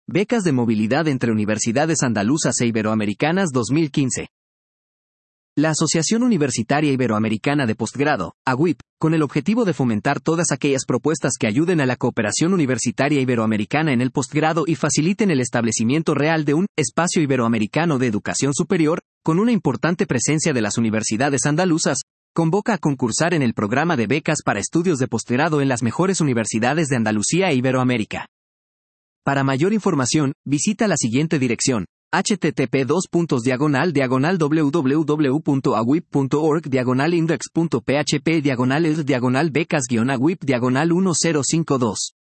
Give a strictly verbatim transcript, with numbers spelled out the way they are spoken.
Becas de movilidad entre universidades andaluzas e iberoamericanas dos mil quince. La Asociación Universitaria Iberoamericana de Postgrado, A W I P, con el objetivo de fomentar todas aquellas propuestas que ayuden a la cooperación universitaria iberoamericana en el postgrado y faciliten el establecimiento real de un espacio iberoamericano de educación superior, con una importante presencia de las universidades andaluzas, convoca a concursar en el programa de becas para estudios de postgrado en las mejores universidades de Andalucía e Iberoamérica. Para mayor información, visita la siguiente dirección: http dos puntos diagonal diagonal www.awip.org diagonal index.php diagonal el diagonal becas guión awip diagonal uno cero cinco dos.